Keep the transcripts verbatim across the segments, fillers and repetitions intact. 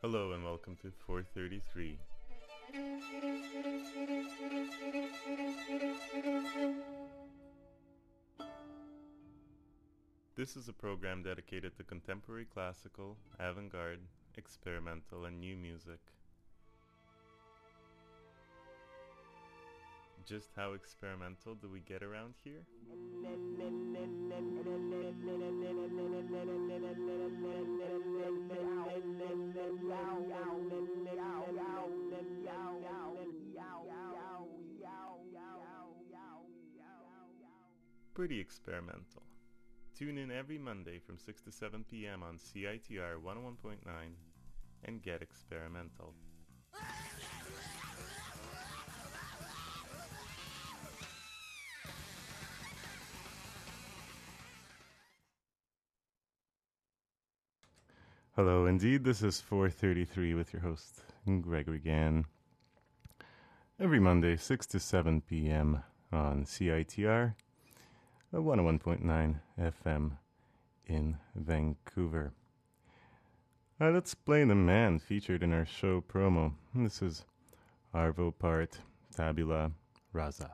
Hello and welcome to four thirty-three. This is a program dedicated to contemporary classical, avant-garde, experimental, and new music. Just how experimental do we get around here? Pretty experimental. Tune in every Monday from six to seven p.m. on C I T R one oh one point nine and get experimental. Hello, indeed, this is four thirty-three with your host, Gregory Gann. Every Monday, six to seven p.m. on C I T R one oh one point nine F M in Vancouver. Uh, let's play the man featured in our show promo. This is Arvo Part Tabula Rasa.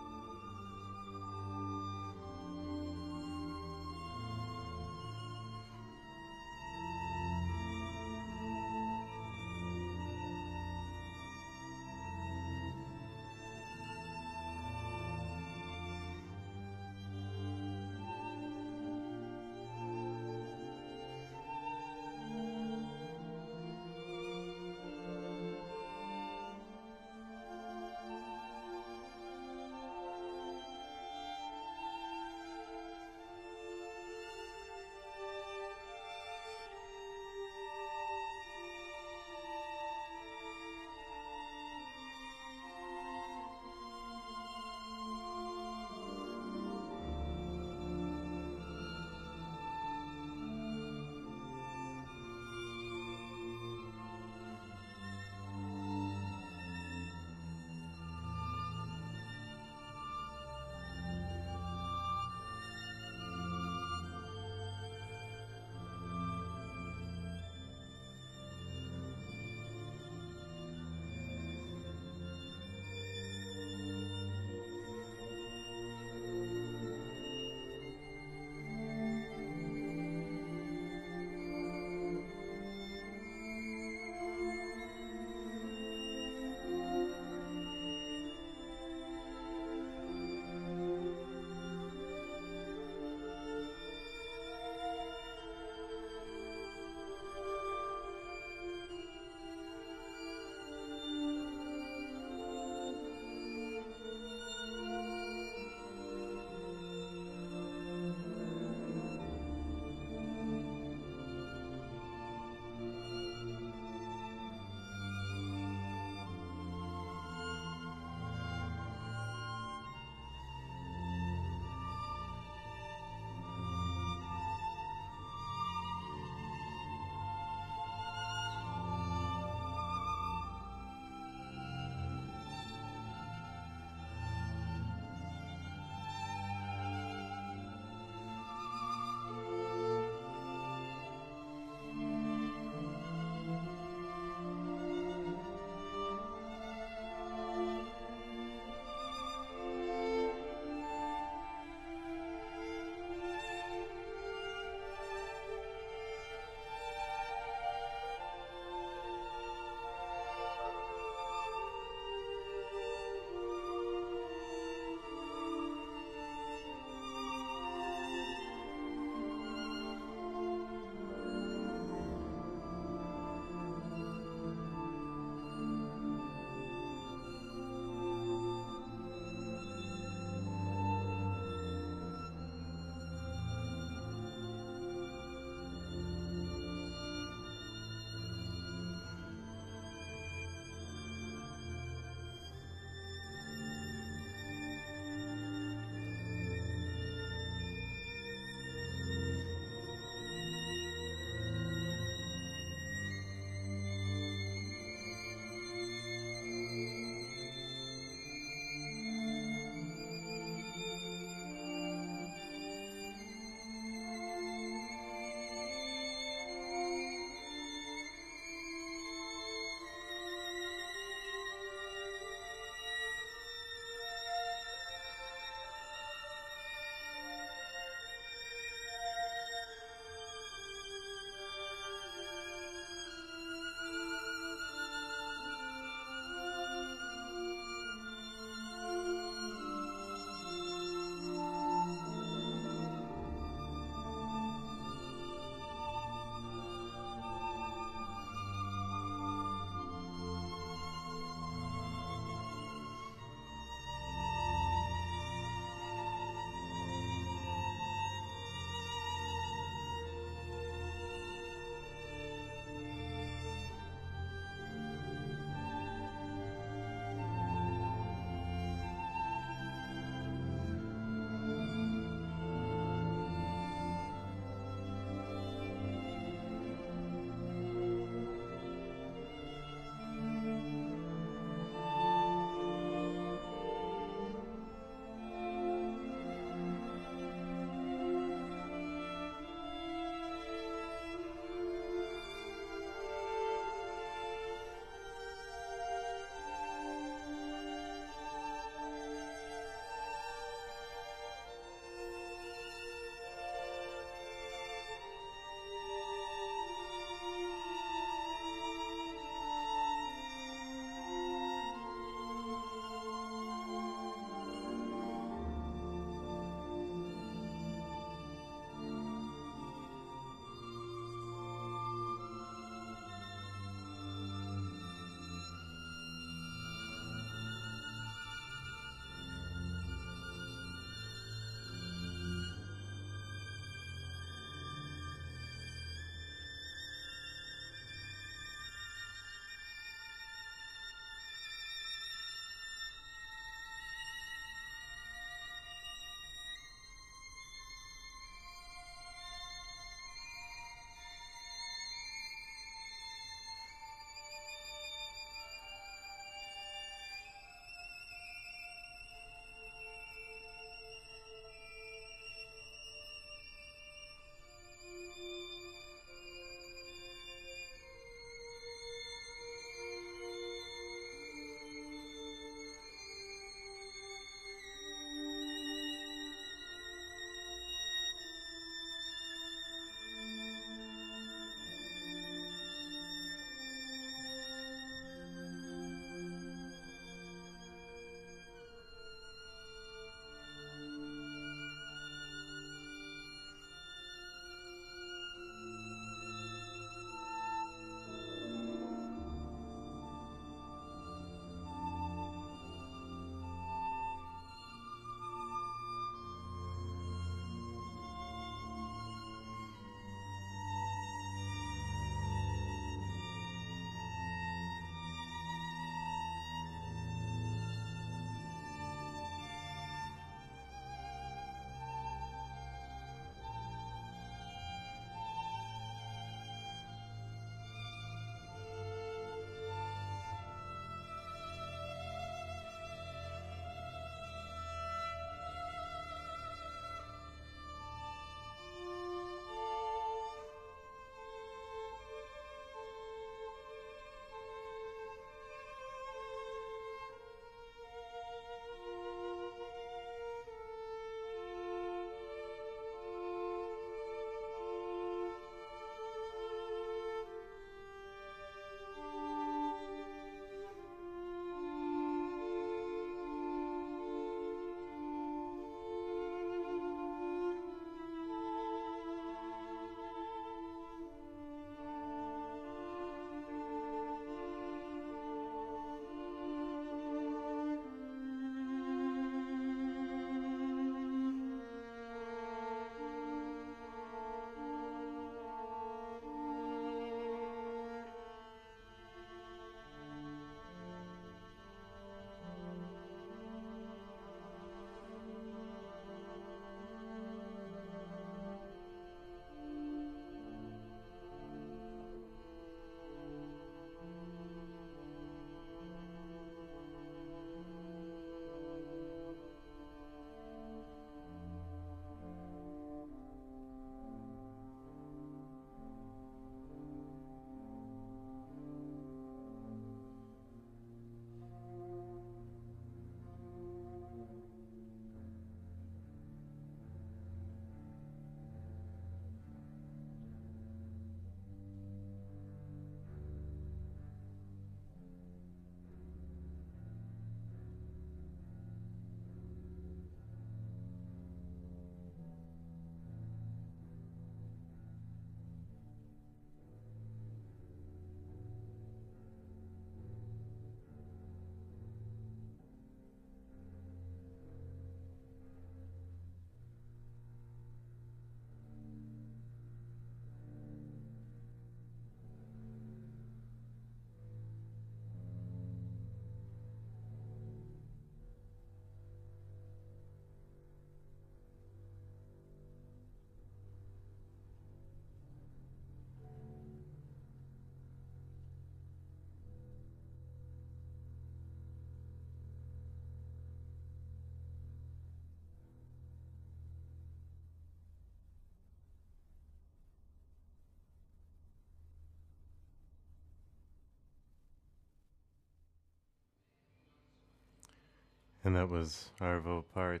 And that was Arvo Part,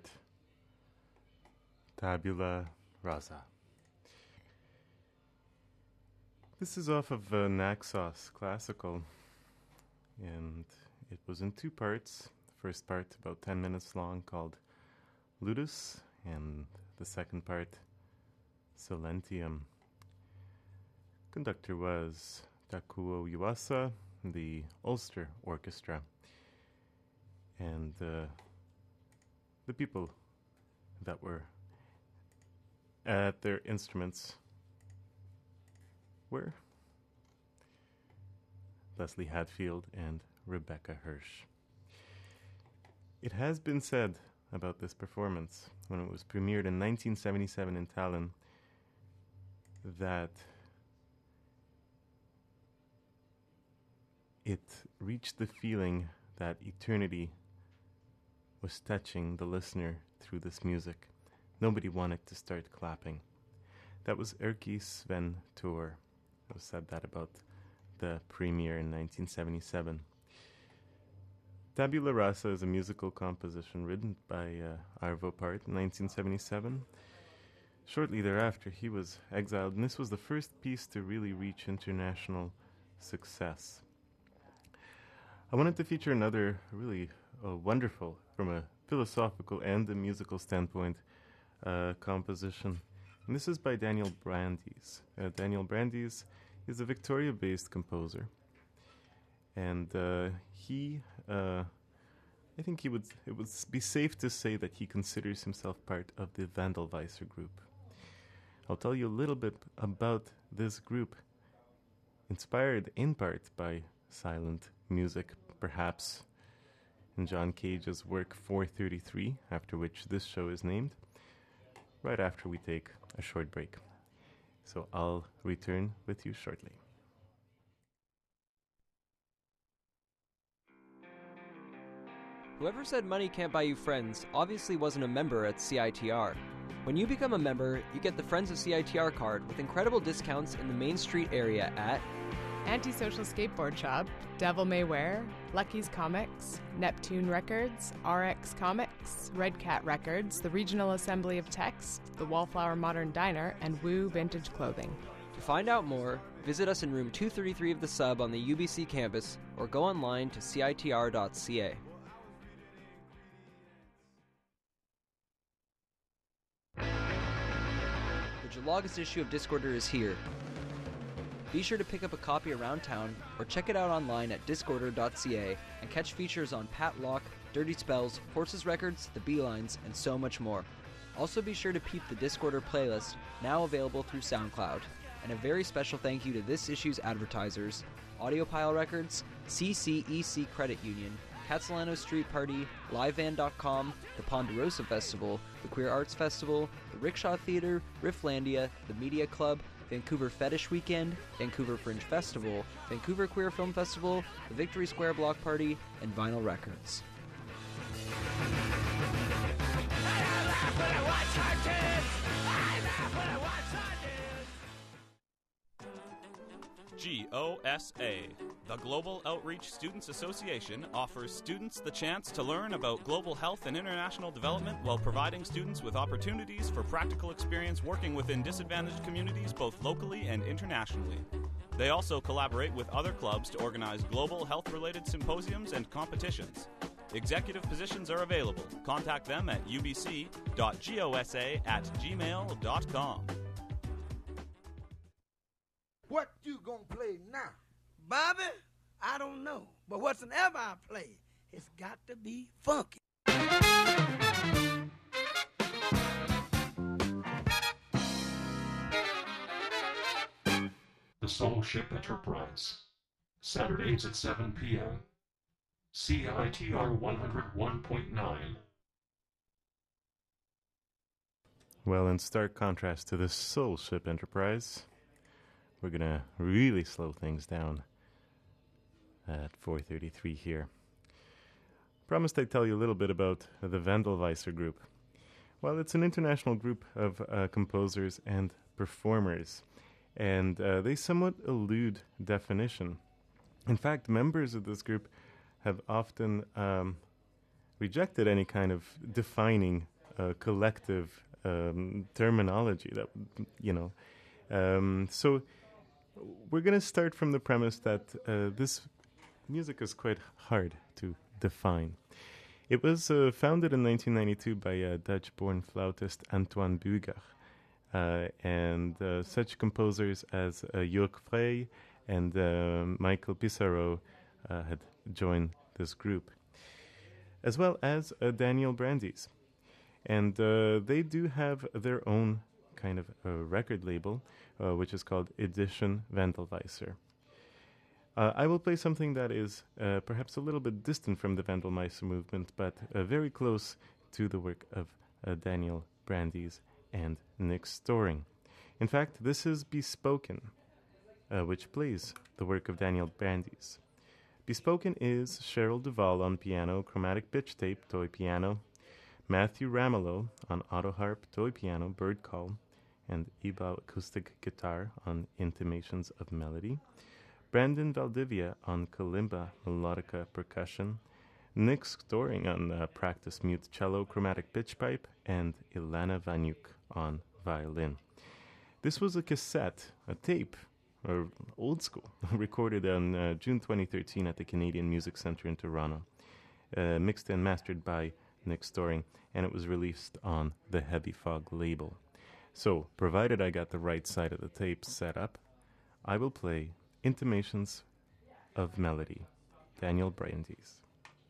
Tabula Rasa. This is off of uh, Naxos Classical, and it was in two parts. The first part, about ten minutes long, called Ludus, and the second part, Silentium. Conductor was Takuo Yuasa, the Ulster Orchestra. And uh, the people that were at their instruments were Leslie Hadfield and Rebecca Hirsch. It has been said about this performance, when it was premiered in nineteen seventy-seven in Tallinn, that it reached the feeling that eternity was touching the listener through this music. Nobody wanted to start clapping. That was Erkki Sven Thor, who said that about the premiere in nineteen seventy-seven. Tabula Rasa is a musical composition written by uh, Arvo Part in nineteen seventy-seven. Shortly thereafter, he was exiled, and this was the first piece to really reach international success. I wanted to feature another really uh, wonderful, from a philosophical and a musical standpoint, uh, composition. And this is by Daniel Brandes. Uh, Daniel Brandes is a Victoria-based composer. And uh, he, uh, I think he would, it would be safe to say that he considers himself part of the Wandelweiser group. I'll tell you a little bit about this group, inspired in part by silent music, perhaps in John Cage's work four thirty-three, after which this show is named, right after we take a short break. So I'll return with you shortly. Whoever said money can't buy you friends obviously wasn't a member at C I T R. When you become a member, you get the Friends of C I T R card with incredible discounts in the Main Street area at Antisocial Skateboard Shop, Devil May Wear, Lucky's Comics, Neptune Records, R X Comics, Red Cat Records, the Regional Assembly of Text, the Wallflower Modern Diner, and Woo Vintage Clothing. To find out more, visit us in room two thirty-three of the Sub on the U B C campus or go online to C I T R dot C A. The July-August issue of Discorder is here. Be sure to pick up a copy around town or check it out online at discorder dot C A and catch features on Pat Locke, Dirty Spells, Horses Records, The Beelines, and so much more. Also be sure to peep the Discorder playlist, now available through SoundCloud. And a very special thank you to this issue's advertisers, Audiopile Records, C C E C Credit Union, Catalano Street Party, live van dot com, the Ponderosa Festival, the Queer Arts Festival, the Rickshaw Theater, Rifflandia, the Media Club, Vancouver Fetish Weekend, Vancouver Fringe Festival, Vancouver Queer Film Festival, the Victory Square Block Party, and Vinyl Records. G O S A, the Global Outreach Students Association, offers students the chance to learn about global health and international development while providing students with opportunities for practical experience working within disadvantaged communities both locally and internationally. They also collaborate with other clubs to organize global health-related symposiums and competitions. Executive positions are available. Contact them at u b c dot gosa at gmail dot com. What you gonna play now? Bobby, I don't know. But whatsoever I play, it's got to be funky. The Soul Ship Enterprise. Saturdays at seven p.m. C I T R one oh one point nine. Well, in stark contrast to the Soul Ship Enterprise, we're going to really slow things down at four thirty-three here. Promised I'd tell you a little bit about the Wandelweiser group. Well, it's an international group of uh, composers and performers, and uh, they somewhat elude definition. In fact, members of this group have often um, rejected any kind of defining uh, collective um, terminology that, you know. Um, so we're going to start from the premise that uh, this music is quite hard to define. It was uh, founded in nineteen ninety-two by a Dutch-born flautist Antoine Buger, uh, and uh, such composers as uh, Jörg Frey and uh, Michael Pissarro uh, had joined this group, as well as uh, Daniel Brandes. And uh, they do have their own kind of uh, record label, uh, which is called Edition Wandelweiser. Uh, I will play something that is uh, perhaps a little bit distant from the Wandelweiser movement, but uh, very close to the work of uh, Daniel Brandes and Nick Storing. In fact, this is Bespoken, uh, which plays the work of Daniel Brandes. Bespoken is Cheryl Duval on piano, chromatic pitch tape, toy piano, Matthew Ramelow on auto harp, toy piano, bird call, and Iba acoustic guitar on Intimations of Melody, Brandon Valdivia on kalimba, melodica, percussion, Nick Storing on uh, practice mute cello, chromatic pitch pipe, and Ilana Vanyuk on violin. This was a cassette, a tape, or old school, recorded on uh, June twenty thirteen at the Canadian Music Centre in Toronto, uh, mixed and mastered by Nick Storing, and it was released on the Heavy Fog label. So, provided I got the right side of the tape set up, I will play Intimations of Melody, Daniel Brandes.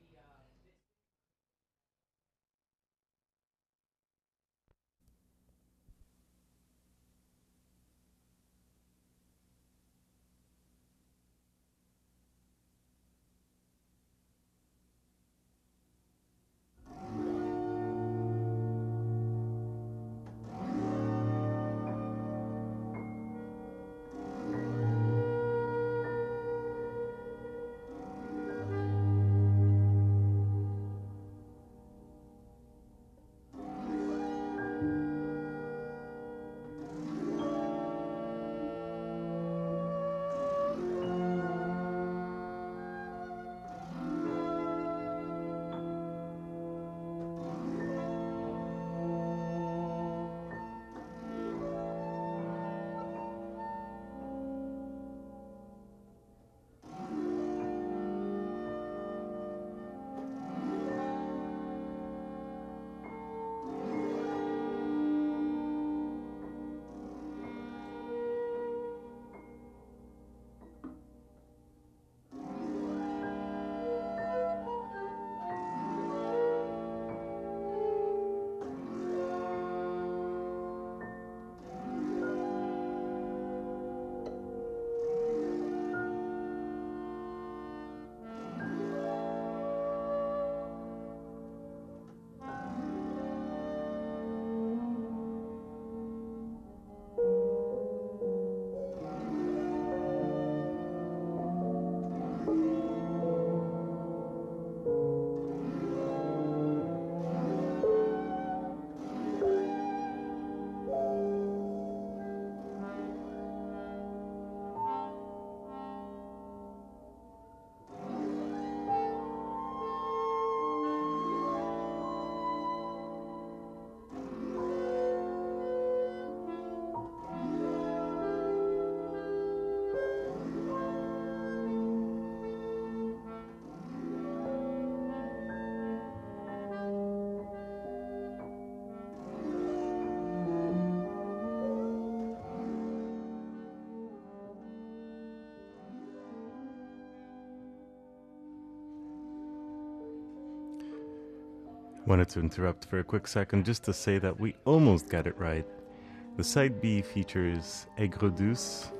Wanted to interrupt for a quick second just to say that we almost got it right. The side B features Aigre Douce,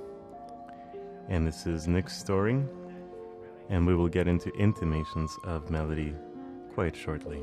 and this is Nick Storing, and we will get into Intimations of Melody quite shortly.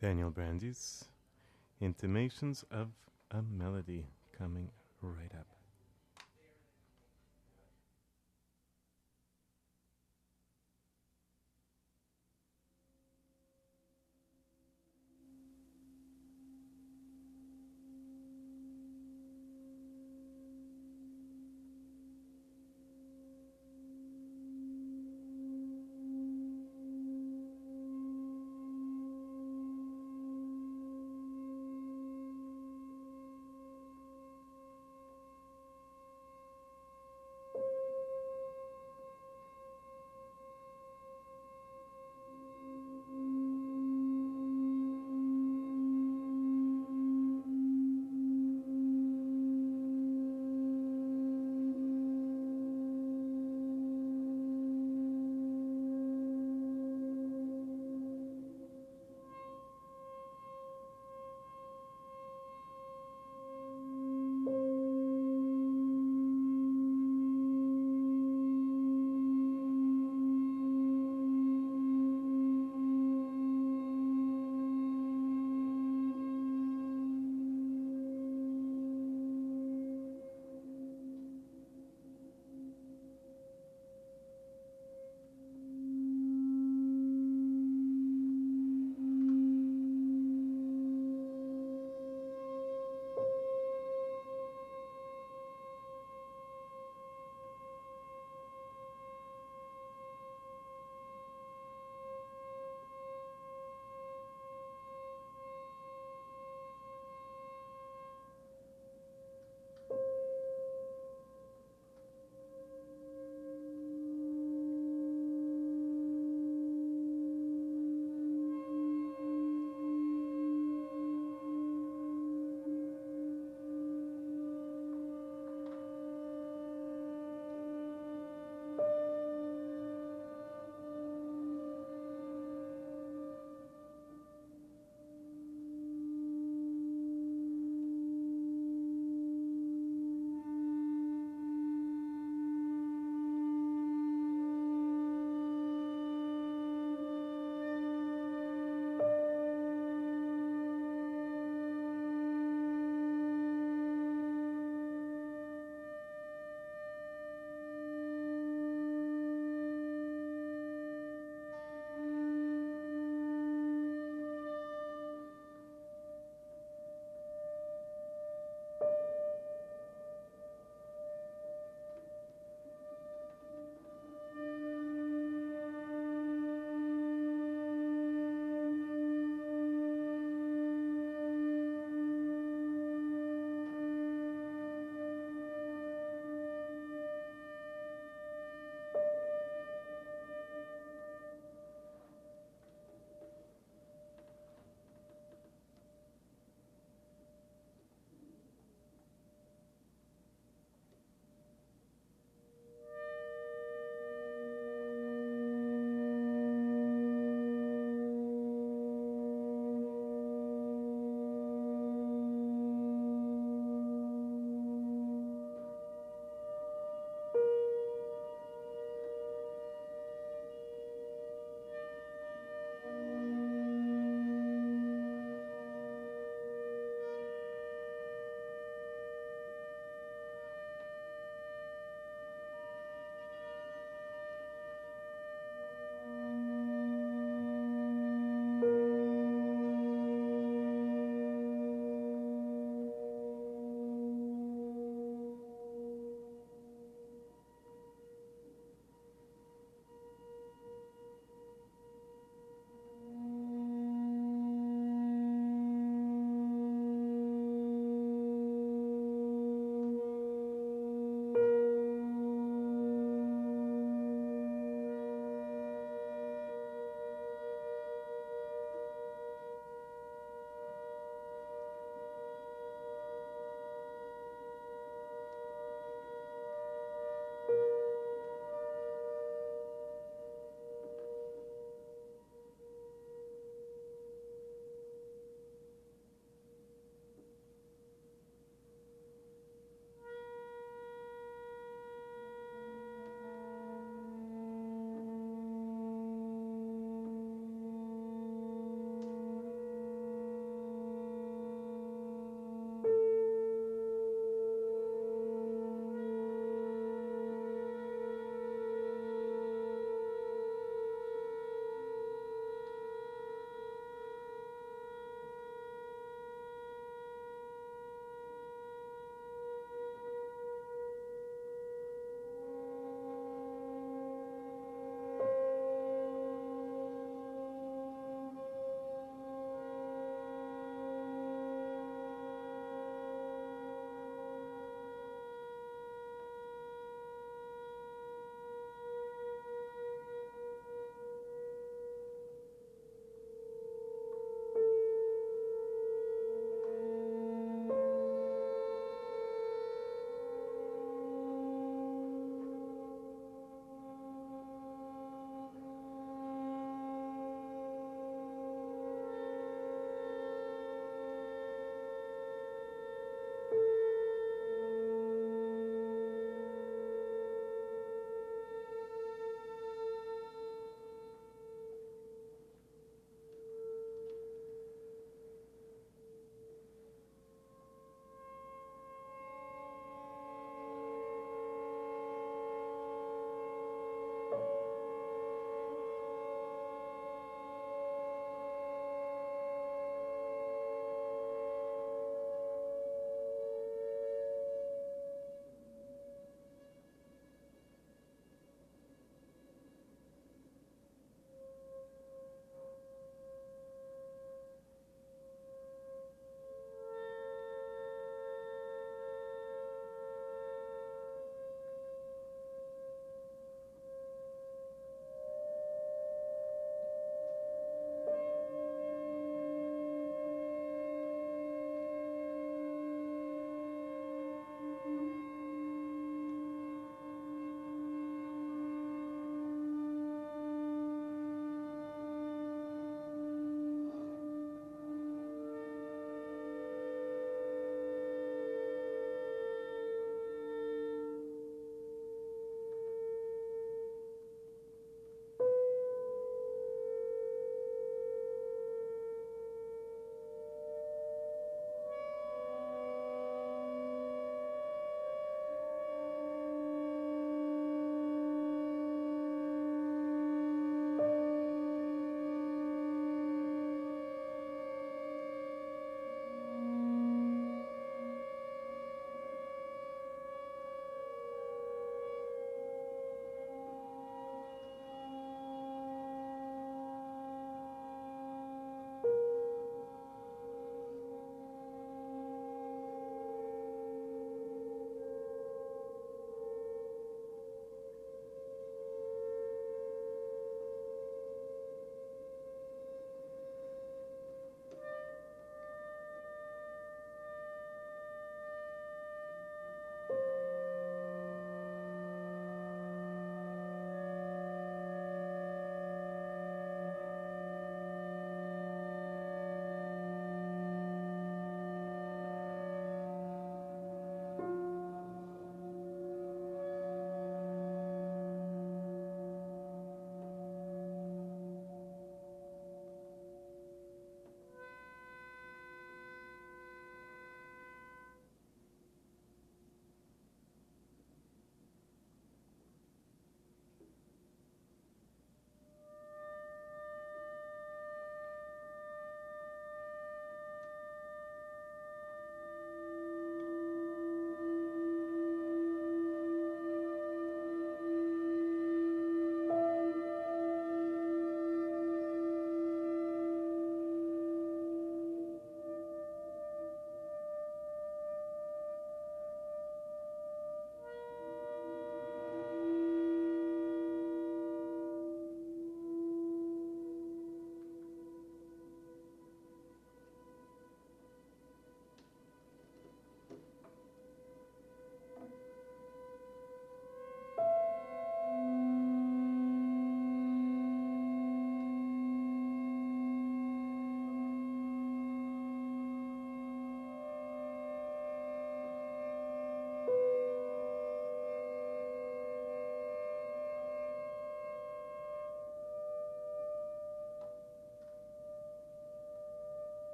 Daniel Brandy's Intimations of a Melody coming right up.